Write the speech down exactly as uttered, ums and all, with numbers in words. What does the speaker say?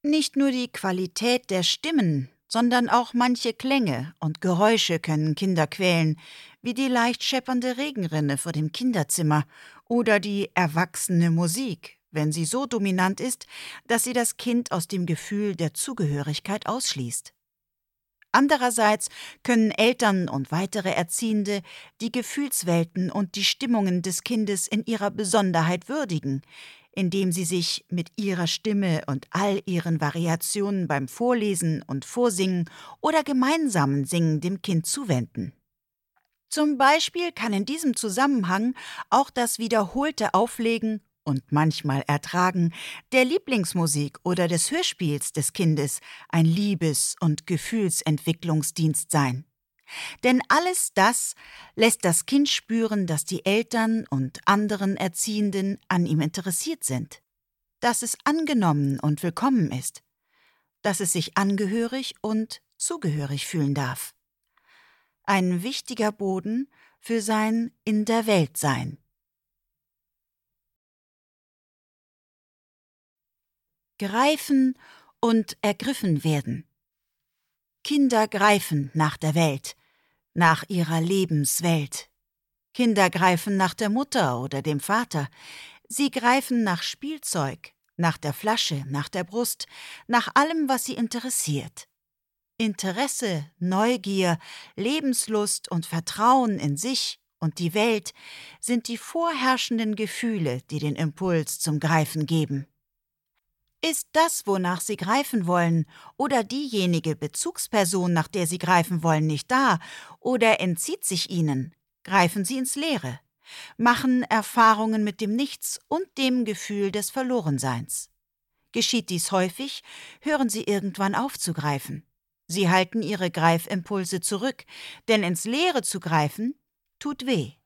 Nicht nur die Qualität der Stimmen, sondern auch manche Klänge und Geräusche können Kinder quälen, wie die leicht scheppernde Regenrinne vor dem Kinderzimmer oder die erwachsene Musik, wenn sie so dominant ist, dass sie das Kind aus dem Gefühl der Zugehörigkeit ausschließt. Andererseits können Eltern und weitere Erziehende die Gefühlswelten und die Stimmungen des Kindes in ihrer Besonderheit würdigen, indem sie sich mit ihrer Stimme und all ihren Variationen beim Vorlesen und Vorsingen oder gemeinsamen Singen dem Kind zuwenden. Zum Beispiel kann in diesem Zusammenhang auch das wiederholte Auflegen und manchmal Ertragen der Lieblingsmusik oder des Hörspiels des Kindes ein Liebes- und Gefühlsentwicklungsdienst sein. Denn alles das lässt das Kind spüren, dass die Eltern und anderen Erziehenden an ihm interessiert sind, dass es angenommen und willkommen ist, dass es sich angehörig und zugehörig fühlen darf. Ein wichtiger Boden für sein In der Welt sein. Greifen und ergriffen werden. Kinder greifen nach der Welt, nach ihrer Lebenswelt. Kinder greifen nach der Mutter oder dem Vater. Sie greifen nach Spielzeug, nach der Flasche, nach der Brust, nach allem, was sie interessiert. Interesse, Neugier, Lebenslust und Vertrauen in sich und die Welt sind die vorherrschenden Gefühle, die den Impuls zum Greifen geben. Ist das, wonach Sie greifen wollen, oder diejenige Bezugsperson, nach der Sie greifen wollen, nicht da oder entzieht sich Ihnen, greifen Sie ins Leere, machen Erfahrungen mit dem Nichts und dem Gefühl des Verlorenseins. Geschieht dies häufig, hören Sie irgendwann auf zu greifen. Sie halten Ihre Greifimpulse zurück, denn ins Leere zu greifen tut weh.